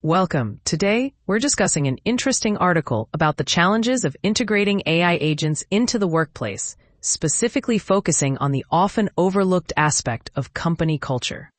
Welcome. Today, we're discussing an interesting article about the challenges of integrating AI agents into the workplace, specifically focusing on the often overlooked aspect of company culture.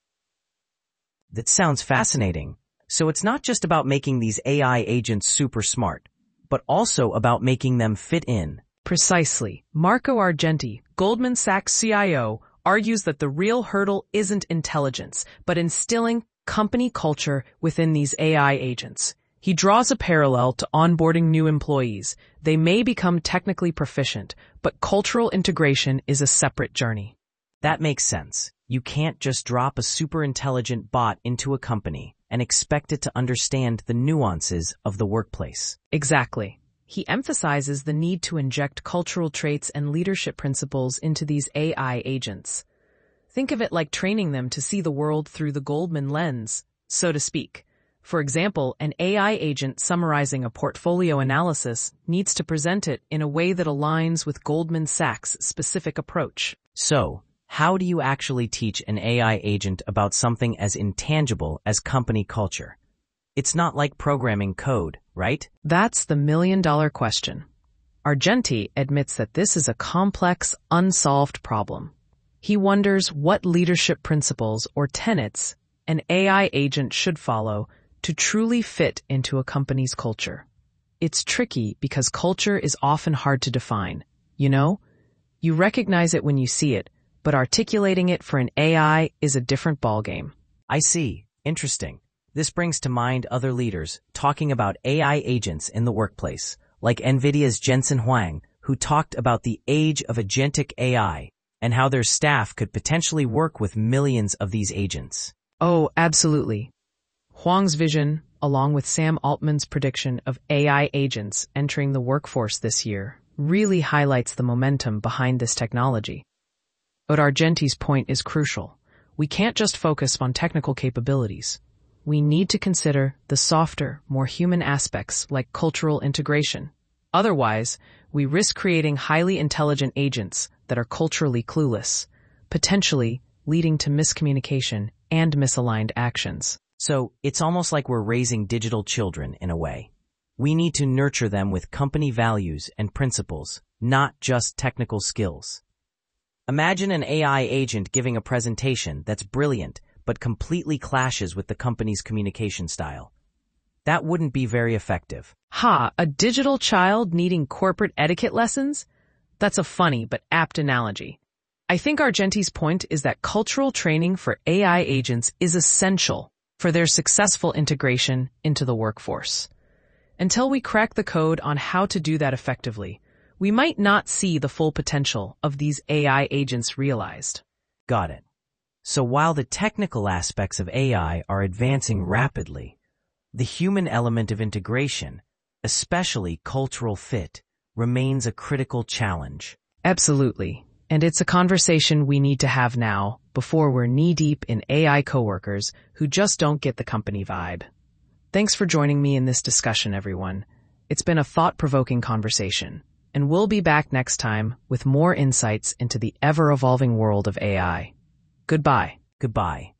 That sounds fascinating. So it's not just about making these AI agents super smart, but also about making them fit in. Precisely. Marco Argenti, Goldman Sachs CIO, argues that the real hurdle isn't intelligence, but instilling company culture within these AI agents. He draws a parallel to onboarding new employees. They may become technically proficient, but cultural integration is a separate journey. That makes sense. You can't just drop a super intelligent bot into a company and expect it to understand the nuances of the workplace. Exactly. He emphasizes the need to inject cultural traits and leadership principles into these AI agents. Think of it like training them to see the world through the Goldman lens, so to speak. For example, an AI agent summarizing a portfolio analysis needs to present it in a way that aligns with Goldman Sachs' specific approach. So, how do you actually teach an AI agent about something as intangible as company culture? It's not like programming code, right? That's the million-dollar question. Argenti admits that this is a complex, unsolved problem. He wonders what leadership principles or tenets an AI agent should follow to truly fit into a company's culture. It's tricky because culture is often hard to define. You recognize it when you see it, but articulating it for an AI is a different ballgame. I see. Interesting. This brings to mind other leaders talking about AI agents in the workplace, like NVIDIA's Jensen Huang, who talked about the age of agentic AI and how their staff could potentially work with millions of these agents. Oh, absolutely. Huang's vision, along with Sam Altman's prediction of AI agents entering the workforce this year, really highlights the momentum behind this technology. But Argenti's point is crucial. We can't just focus on technical capabilities. We need to consider the softer, more human aspects like cultural integration. Otherwise, we risk creating highly intelligent agents that are culturally clueless, potentially leading to miscommunication and misaligned actions. So, it's almost like we're raising digital children in a way. We need to nurture them with company values and principles, not just technical skills. Imagine an AI agent giving a presentation that's brilliant but completely clashes with the company's communication style. That wouldn't be very effective. A digital child needing corporate etiquette lessons? That's a funny but apt analogy. I think Argenti's point is that cultural training for AI agents is essential for their successful integration into the workforce. Until we crack the code on how to do that effectively, we might not see the full potential of these AI agents realized. Got it. So while the technical aspects of AI are advancing rapidly, the human element of integration, especially cultural fit, remains a critical challenge. Absolutely. And it's a conversation we need to have now before we're knee-deep in AI coworkers who just don't get the company vibe. Thanks for joining me in this discussion, everyone. It's been a thought-provoking conversation, and we'll be back next time with more insights into the ever-evolving world of AI. Goodbye. Goodbye.